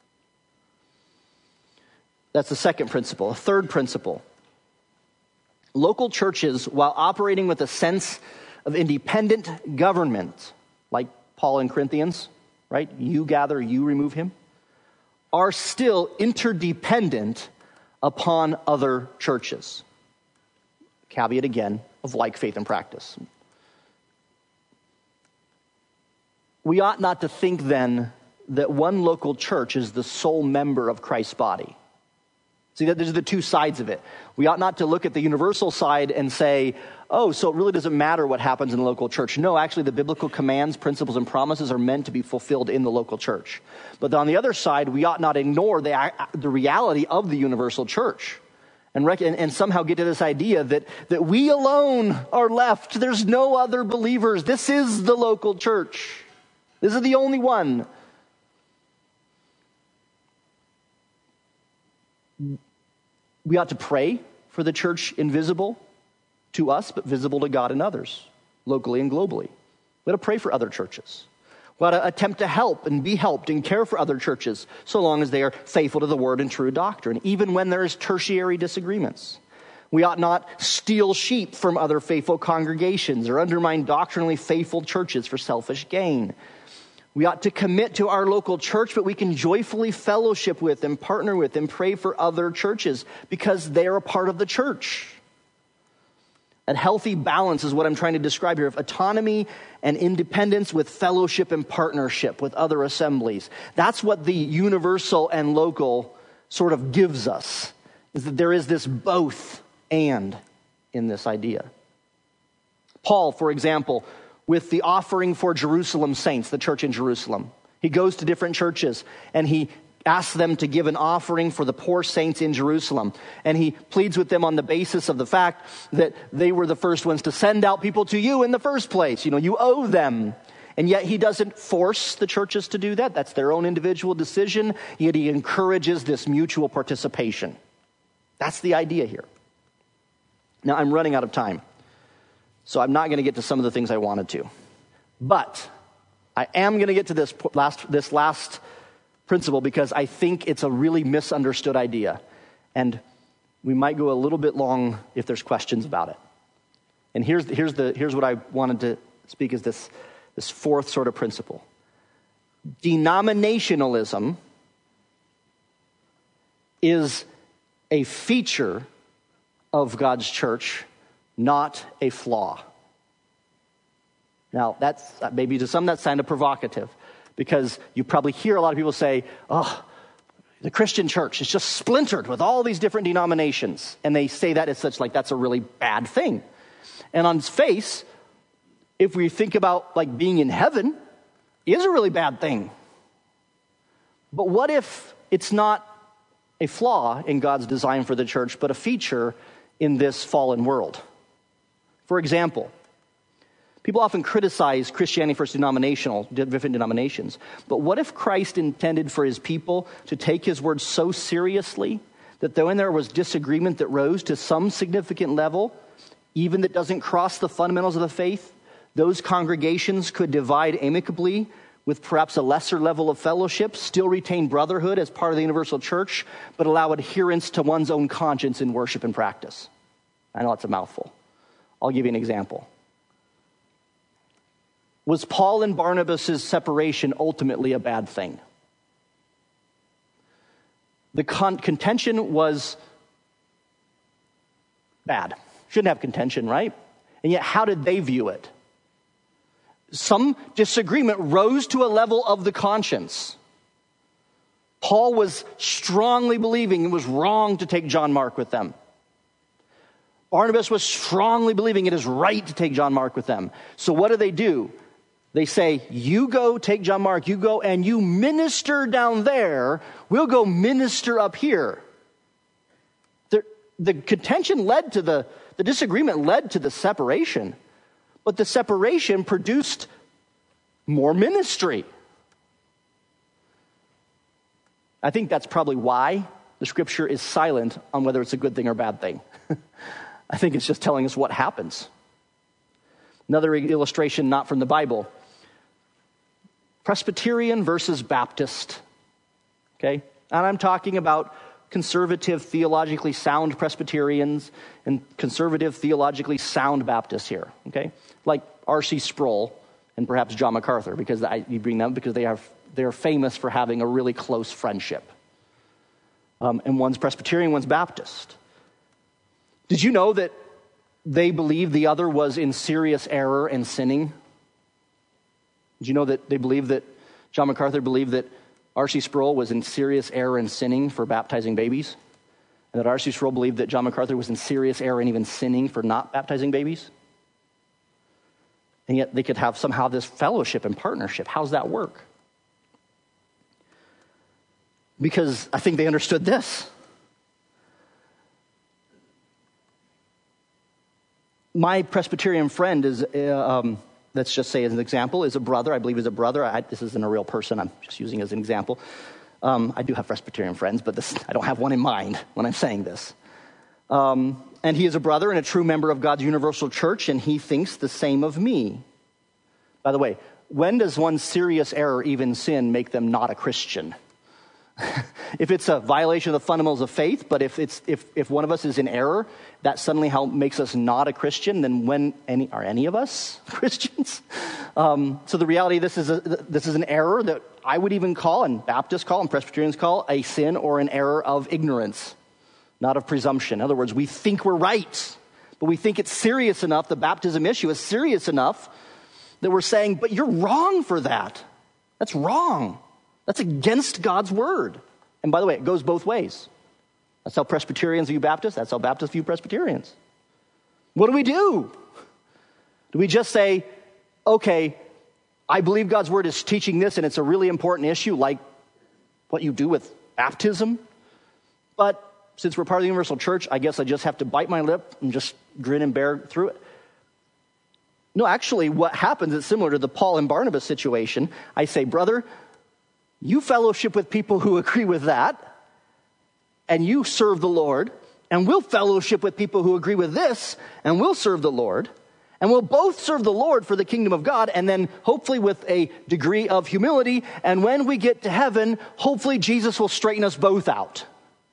That's the second principle. A third principle. Local churches, while operating with a sense of independent government, like Paul in Corinthians, right? You gather, you remove him, are still interdependent upon other churches. Caveat again of like faith and practice. We ought not to think then that one local church is the sole member of Christ's body. See, these are the two sides of it. We ought not to look at the universal side and say, oh, so it really doesn't matter what happens in the local church. No, actually, the biblical commands, principles, and promises are meant to be fulfilled in the local church. But on the other side, we ought not ignore the reality of the universal church and somehow get to this idea that we alone are left. There's no other believers. This is the local church. This is the only one. We ought to pray for the church invisible to us, but visible to God and others, locally and globally. We ought to pray for other churches. We ought to attempt to help and be helped and care for other churches so long as they are faithful to the word and true doctrine, even when there is tertiary disagreements. We ought not steal sheep from other faithful congregations or undermine doctrinally faithful churches for selfish gain. We ought to commit to our local church, but we can joyfully fellowship with and partner with and pray for other churches because they're a part of the church. A healthy balance is what I'm trying to describe here of autonomy and independence with fellowship and partnership with other assemblies. That's what the universal and local sort of gives us, is that there is this both and in this idea. Paul, for example, with the offering for Jerusalem saints, the church in Jerusalem. He goes to different churches and he asks them to give an offering for the poor saints in Jerusalem. And he pleads with them on the basis of the fact that they were the first ones to send out people to you in the first place. You know, you owe them. And yet he doesn't force the churches to do that. That's their own individual decision. Yet he encourages this mutual participation. That's the idea here. Now, I'm running out of time, so I'm not going to get to some of the things I wanted to. But I am going to get to this last principle because I think it's a really misunderstood idea. And we might go a little bit long if there's questions about it. And here's what I wanted to speak as this fourth sort of principle. Denominationalism is a feature of God's church, not a flaw. Now, that's maybe to some that's kind of provocative because you probably hear a lot of people say, oh, the Christian church is just splintered with all these different denominations. And they say that as such like that's a really bad thing. And on its face, if we think about like being in heaven, is a really bad thing. But what if it's not a flaw in God's design for the church, but a feature in this fallen world? For example, people often criticize Christianity for its different denominations. But what if Christ intended for his people to take his word so seriously that when there was disagreement that rose to some significant level, even that doesn't cross the fundamentals of the faith, those congregations could divide amicably with perhaps a lesser level of fellowship, still retain brotherhood as part of the universal church, but allow adherence to one's own conscience in worship and practice? I know it's a mouthful. I'll give you an example. Was Paul and Barnabas' separation ultimately a bad thing? The contention was bad. Shouldn't have contention, right? And yet, how did they view it? Some disagreement rose to a level of the conscience. Paul was strongly believing it was wrong to take John Mark with them. Barnabas was strongly believing it is right to take John Mark with them. So what do? They say, you go take John Mark, you go and you minister down there, we'll go minister up here. The contention led to the disagreement led to the separation, but the separation produced more ministry. I think that's probably why the scripture is silent on whether it's a good thing or bad thing. I think it's just telling us what happens. Another illustration not from the Bible. Presbyterian versus Baptist. Okay? And I'm talking about conservative, theologically sound Presbyterians and conservative, theologically sound Baptists here. Okay? Like R.C. Sproul and perhaps John MacArthur, because you bring them because they're famous for having a really close friendship. And one's Presbyterian, one's Baptist. Did you know that they believed the other was in serious error and sinning? Did you know that they believed that John MacArthur believed that R.C. Sproul was in serious error and sinning for baptizing babies? and that R.C. Sproul believed that John MacArthur was in serious error and even sinning for not baptizing babies. And yet they could have somehow this fellowship and partnership. How's that work? Because I think they understood this. My Presbyterian friend is, let's just say as an example, is a brother. I believe is a brother. This isn't a real person. I'm just using as an example. I do have Presbyterian friends, but I don't have one in mind when I'm saying this. And he is a brother and a true member of God's universal church, and he thinks the same of me. By the way, when does one serious error, even sin, make them not a Christian? If it's a violation of the fundamentals of faith, but if one of us is in error, that suddenly makes us not a Christian, then are any of us Christians? So the reality, this is an error that I would even call, and Baptists call, and Presbyterians call, a sin or an error of ignorance, not of presumption. In other words, we think we're right, but we think it's serious enough, the baptism issue is serious enough, that we're saying, but you're wrong for that. That's wrong. That's against God's word. And by the way, it goes both ways. That's how Presbyterians view Baptists. That's how Baptists view Presbyterians. What do we do? Do we just say, okay, I believe God's word is teaching this and it's a really important issue, like what you do with baptism? But since we're part of the universal church, I guess I just have to bite my lip and just grin and bear through it. No, actually, what happens is similar to the Paul and Barnabas situation. I say, brother, you fellowship with people who agree with that, and you serve the Lord, and we'll fellowship with people who agree with this, and we'll serve the Lord, and we'll both serve the Lord for the kingdom of God, and then hopefully with a degree of humility, and when we get to heaven, hopefully Jesus will straighten us both out.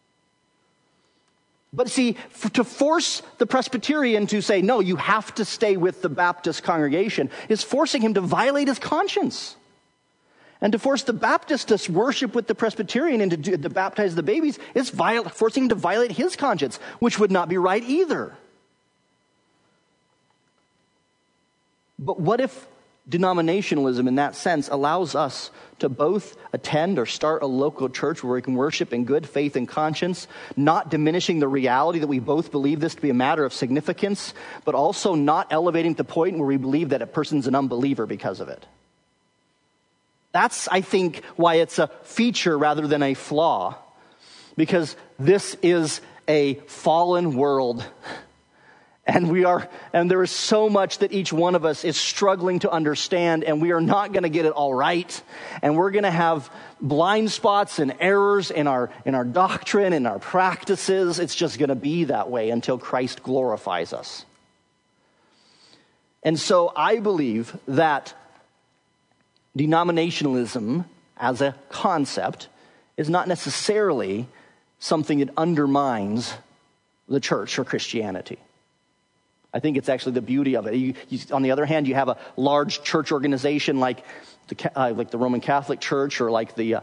But see, to force the Presbyterian to say, no, you have to stay with the Baptist congregation, is forcing him to violate his conscience. And to force the Baptist to worship with the Presbyterian and to baptize the babies is forcing him to violate his conscience, which would not be right either. But what if denominationalism in that sense allows us to both attend or start a local church where we can worship in good faith and conscience, not diminishing the reality that we both believe this to be a matter of significance, but also not elevating to the point where we believe that a person's an unbeliever because of it? That's, I think, why it's a feature rather than a flaw. Because this is a fallen world. And there is so much that each one of us is struggling to understand, and we are not going to get it all right. And we're going to have blind spots and errors in our doctrine, in our practices. It's just going to be that way until Christ glorifies us. And so I believe that denominationalism as a concept is not necessarily something that undermines the church or Christianity. I think it's actually the beauty of it. On the other hand, you have a large church organization like the Roman Catholic Church or like the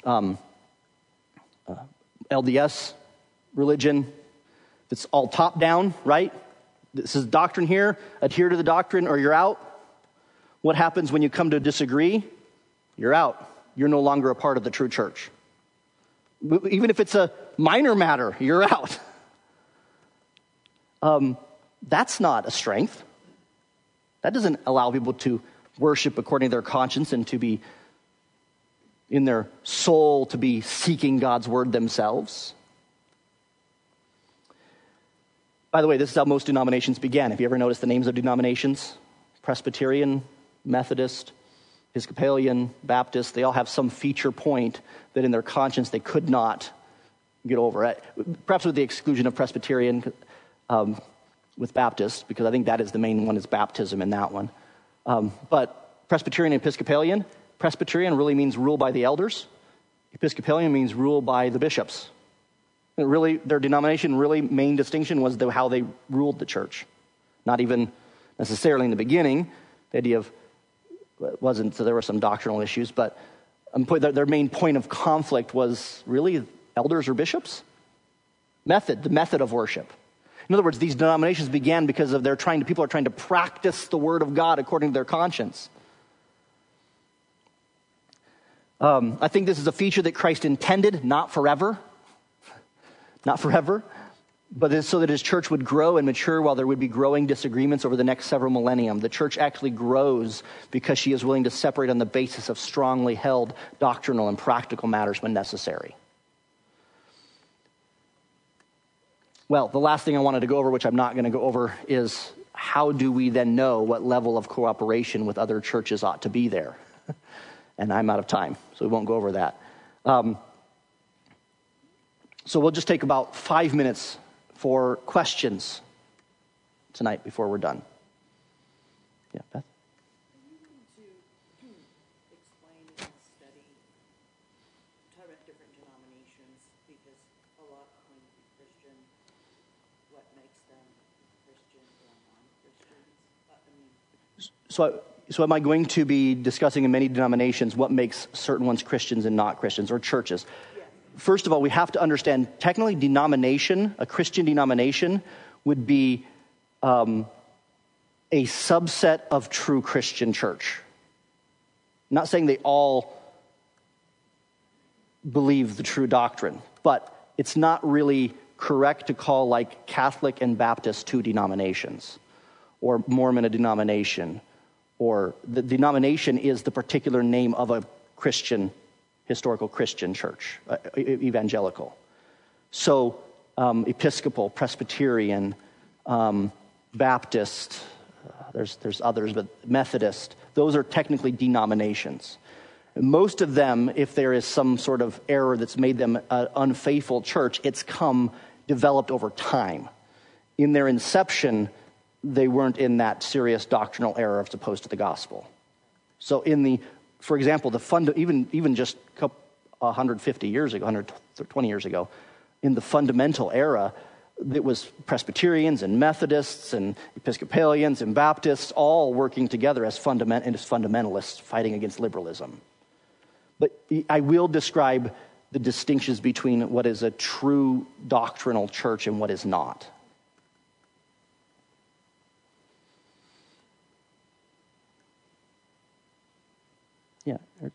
LDS religion. It's all top down, right? This is doctrine here. Adhere to the doctrine or you're out. What happens when you come to disagree? You're out. You're no longer a part of the true church. Even if it's a minor matter, you're out. That's not a strength. That doesn't allow people to worship according to their conscience and to be in their soul, to be seeking God's word themselves. By the way, this is how most denominations began. Have you ever noticed the names of denominations? Presbyterian, Methodist, Episcopalian, Baptist, they all have some feature point that in their conscience they could not get over. Perhaps with the exclusion of Presbyterian with Baptist, because I think that is the main one is baptism in that one. But Presbyterian and Episcopalian, Presbyterian really means rule by the elders. Episcopalian means rule by the bishops. And really, their denomination really main distinction was how they ruled the church. Not even necessarily in the beginning. The idea of wasn't, so there were some doctrinal issues, but their main point of conflict was really elders or bishops. The method of worship. In other words, these denominations began because of people are trying to practice the word of God according to their conscience. I think this is a feature that Christ intended, not forever. not forever, but so that his church would grow and mature while there would be growing disagreements over the next several millennium. The church actually grows because she is willing to separate on the basis of strongly held doctrinal and practical matters when necessary. Well, the last thing I wanted to go over, which I'm not going to go over, is how do we then know what level of cooperation with other churches ought to be there? And I'm out of time, so we won't go over that. So we'll just take about 5 minutes for questions tonight before we're done. Yeah, Beth? Are you going to explain in this study, talk about different denominations, because a lot claim to be Christian, what makes them Christian or non-Christians? So am I going to be discussing in many denominations what makes certain ones Christians and not Christians, or churches? Yes. First of all, we have to understand, technically denomination, a Christian denomination, would be a subset of true Christian church. I'm not saying they all believe the true doctrine, but it's not really correct to call like Catholic and Baptist two denominations, or Mormon a denomination, or the denomination is the particular name of a Christian, historical Christian church, evangelical. So Episcopal, Presbyterian, Baptist, there's others, but Methodist, those are technically denominations. Most of them, if there is some sort of error that's made them an unfaithful church, it's developed over time. In their inception, they weren't in that serious doctrinal error as opposed to the gospel. So for example, even just 150 years ago, 120 years ago, in the fundamental era, it was Presbyterians and Methodists and Episcopalians and Baptists all working together as fundamentalists fighting against liberalism. But I will describe the distinctions between what is a true doctrinal church and what is not. Yeah, Eric.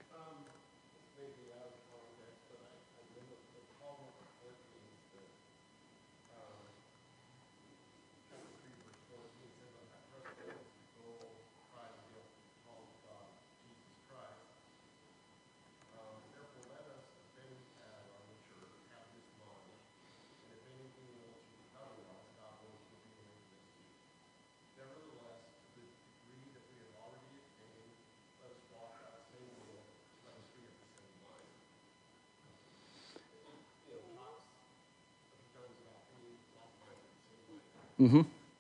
Mm-hmm.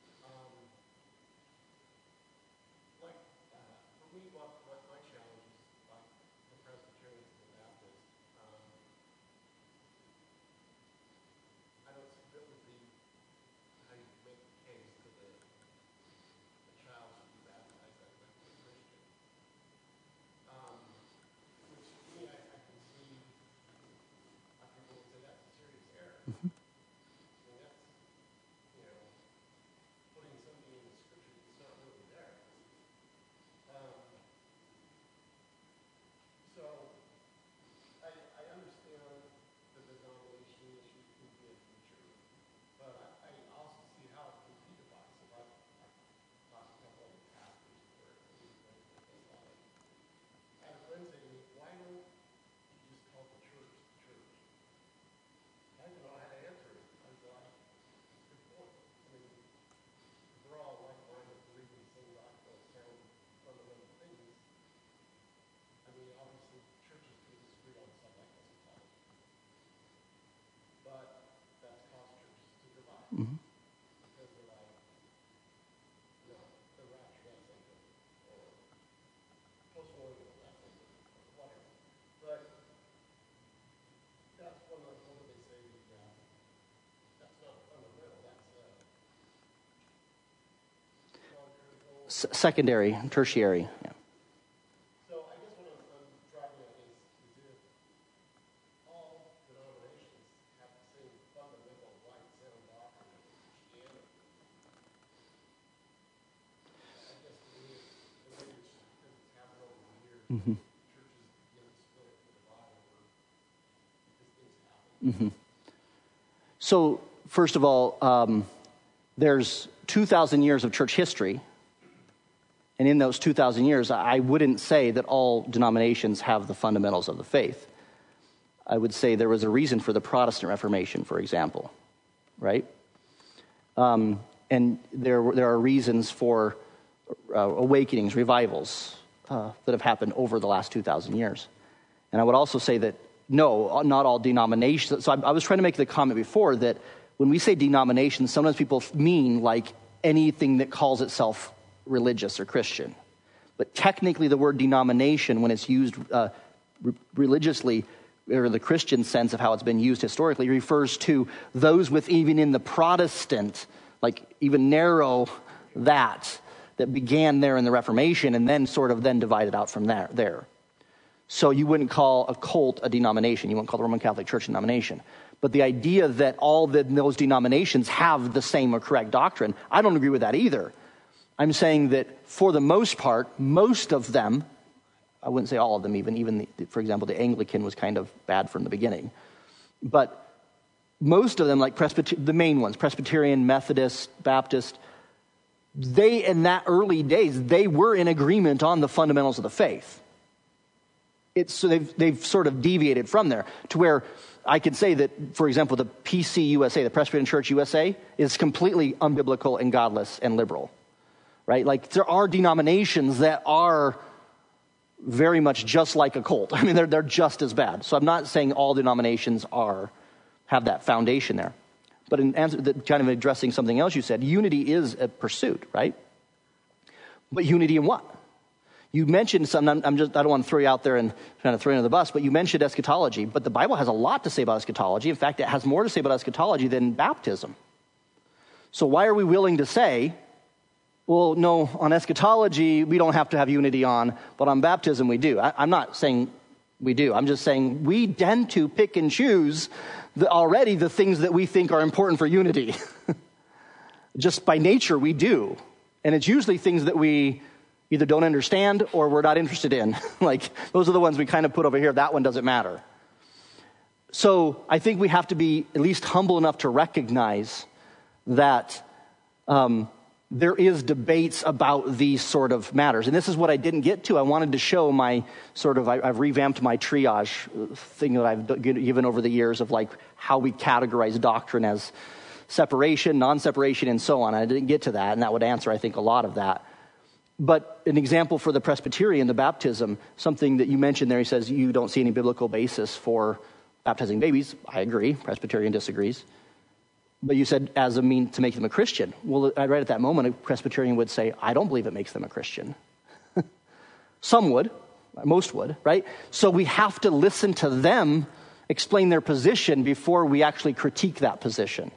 Mm-hmm. Secondary, tertiary. Yeah. Mm-hmm. Mm-hmm. So, first of all, there's 2,000 years of church history. And in those 2,000 years, I wouldn't say that all denominations have the fundamentals of the faith. I would say there was a reason for the Protestant Reformation, for example, right? And there are reasons for awakenings, revivals that have happened over the last 2,000 years. And I would also say that, no, not all denominations. So I was trying to make the comment before that when we say denominations, sometimes people mean like anything that calls itself religious or Christian. But technically the word denomination, when it's used religiously, or the Christian sense of how it's been used historically, refers to those with even in the Protestant, like even narrow that began there in the Reformation and then sort of then divided out from there. So you wouldn't call a cult a denomination. You wouldn't call the Roman Catholic Church a denomination. But the idea that all those denominations have the same or correct doctrine, I don't agree with that either. I'm saying that for the most part, most of them, I wouldn't say all of them even for example, the Anglican was kind of bad from the beginning. But most of them, like the main ones, Presbyterian, Methodist, Baptist, they, in that early days, they were in agreement on the fundamentals of the faith. So they've sort of deviated from there to where I could say that, for example, the PCUSA, the Presbyterian Church USA, is completely unbiblical and godless and liberal, right? Like there are denominations that are very much just like a cult. I mean, they're just as bad. So I'm not saying all denominations have that foundation there. But in answer, kind of addressing something else you said, unity is a pursuit, right? But unity in what? You mentioned something, I don't want to throw you out there and kind of throw you under the bus, but you mentioned eschatology. But the Bible has a lot to say about eschatology. In fact, it has more to say about eschatology than baptism. So why are we willing to say, well, no, on eschatology, we don't have to have unity on, but on baptism, we do? I'm not saying we do. I'm just saying we tend to pick and choose already the things that we think are important for unity. Just by nature, we do. And it's usually things that we either don't understand or we're not interested in. Like, those are the ones we kind of put over here. That one doesn't matter. So I think we have to be at least humble enough to recognize that there is debates about these sort of matters. And this is what I didn't get to. I wanted to show my I've revamped my triage thing that I've given over the years of like how we categorize doctrine as separation, non-separation, and so on. I didn't get to that, and that would answer, I think, a lot of that. But an example for the Presbyterian, the baptism, something that you mentioned there, he says you don't see any biblical basis for baptizing babies. I agree. Presbyterian disagrees. But you said as a mean to make them a Christian. Well, right at that moment, a Presbyterian would say, I don't believe it makes them a Christian. Some would. Most would, right? So we have to listen to them explain their position before we actually critique that position.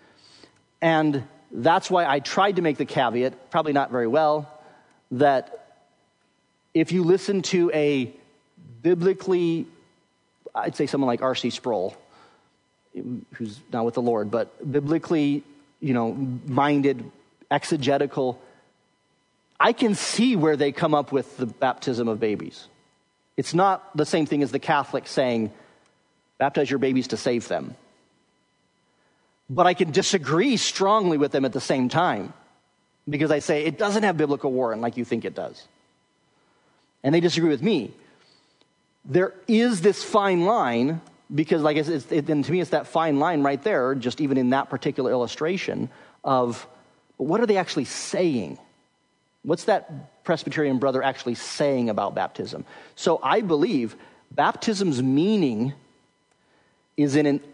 And that's why I tried to make the caveat, probably not very well, that if you listen to a biblically, I'd say someone like R.C. Sproul, who's not with the Lord, but biblically, minded, exegetical, I can see where they come up with the baptism of babies. It's not the same thing as the Catholic saying, baptize your babies to save them. But I can disagree strongly with them at the same time, because I say it doesn't have biblical warrant like you think it does. And they disagree with me. There is this fine line, because like and to me it's that fine line right there, just even in that particular illustration of what are they actually saying? What's that Presbyterian brother actually saying about baptism? So I believe baptism's meaning is in an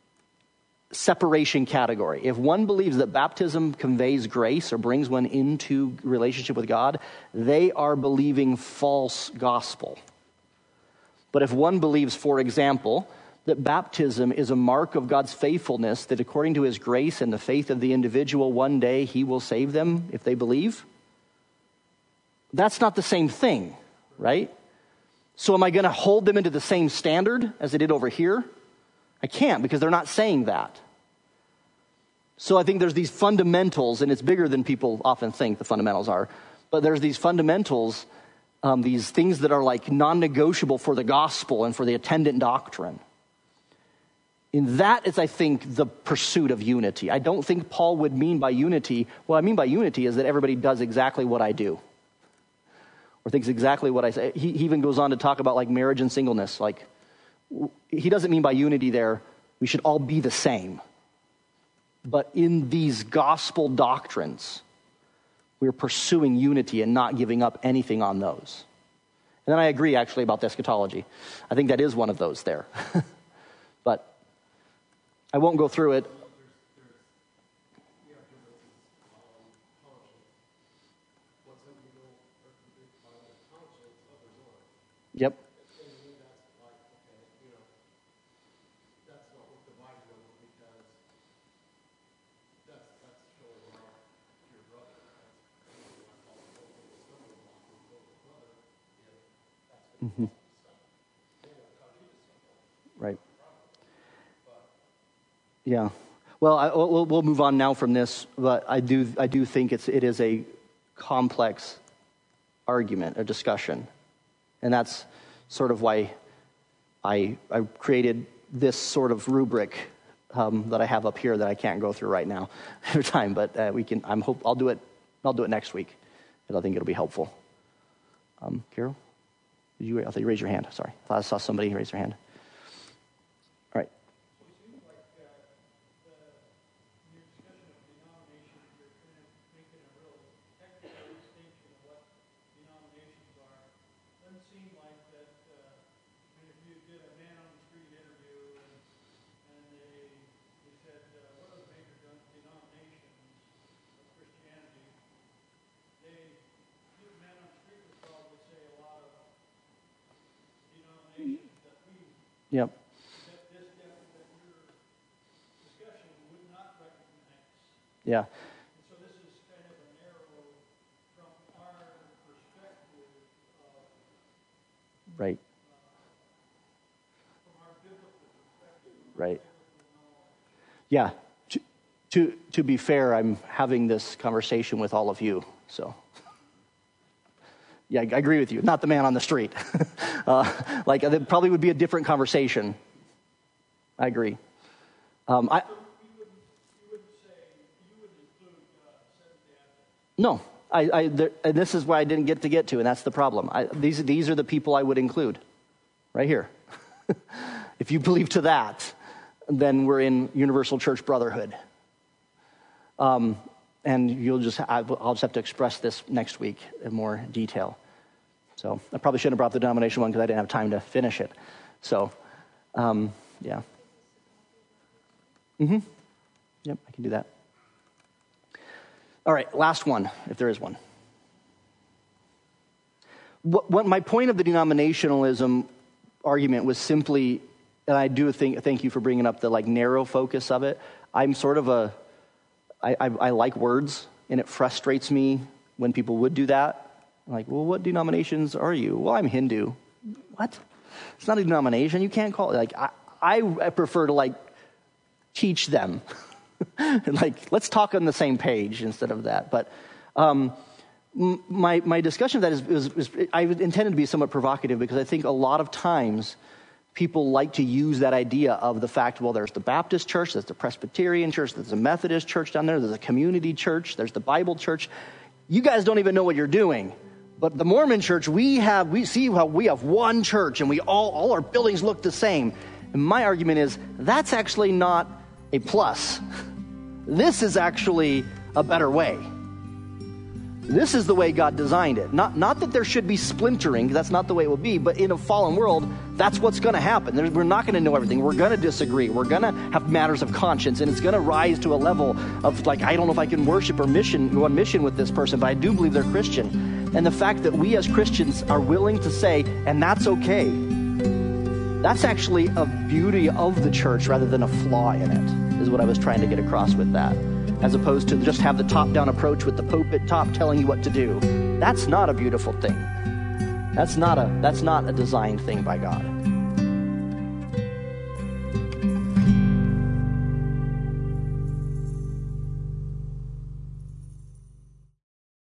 separation category. If one believes that baptism conveys grace or brings one into relationship with God, they are believing false gospel. But if one believes, for example, that baptism is a mark of God's faithfulness, that according to his grace and the faith of the individual, one day he will save them if they believe, that's not the same thing, right? So am I going to hold them into the same standard as I did over here? I can't, because they're not saying that. So I think there's these fundamentals, and it's bigger than people often think the fundamentals are, but there's these fundamentals, these things that are like non-negotiable for the gospel and for the attendant doctrine. And that is, I think, the pursuit of unity. I don't think Paul would mean by unity, what I mean by unity is that everybody does exactly what I do. Or thinks exactly what I say. He even goes on to talk about like marriage and singleness. Like, he doesn't mean by unity there, we should all be the same. But in these gospel doctrines, we're pursuing unity and not giving up anything on those. And then I agree, actually, about the eschatology. I think that is one of those there. But I won't go through it. Yep. Mm-hmm. Right. Yeah. Well, we'll move on now from this, but I do think it is a complex argument, a discussion, and that's sort of why I created this sort of rubric that I have up here that I can't go through right now every time, but we can. I'll do it next week, and I think it'll be helpful. Carol, I thought you raised your hand. Sorry, I thought I saw somebody raise their hand. All right. Yep. Yeah. So this is kind of a narrow from our perspective of, right. From our biblical perspective. Right. Yeah. To be fair, I'm having this conversation with all of you, so. Yeah, I agree with you. Not the man on the street. It probably would be a different conversation. I agree. You wouldn't include Seventh-day Adventists. No, and this is why I didn't get to, and that's the problem. These are the people I would include, right here. If you believe to that, then we're in Universal Church Brotherhood. And I'll just have to express this next week in more detail. So I probably shouldn't have brought the denomination one because I didn't have time to finish it. So, yeah. Mm-hmm. Yep, I can do that. All right, last one, if there is one. What my point of the denominationalism argument was simply, and I do thank you for bringing up the narrow focus of it. I'm sort of I like words, and it frustrates me when people would do that. I'm like, well, what denominations are you? Well, I'm Hindu. What? It's not a denomination. You can't call it. I prefer to teach them. Let's talk on the same page instead of that. But my discussion of that is I intended to be somewhat provocative because I think a lot of times people like to use that idea of the fact, well, there's the Baptist church, there's the Presbyterian church, there's the Methodist church down there's a community church, there's the Bible church. You guys don't even know what you're doing. But the Mormon church, we see how we have one church and we all our buildings look the same. And my argument is that's actually not a plus. This is actually a better way. This is the way God designed it. Not that there should be splintering, that's not the way it will be, but in a fallen world, that's what's going to happen. We're not going to know everything. We're going to disagree. We're going to have matters of conscience, and it's going to rise to a level of I don't know if I can worship or go on mission with this person, but I do believe they're Christian. And the fact that we as Christians are willing to say, and that's okay, that's actually a beauty of the church rather than a flaw in it, is what I was trying to get across with that. As opposed to just have the top-down approach with the Pope at top telling you what to do. That's not a beautiful thing. That's not a designed thing by God.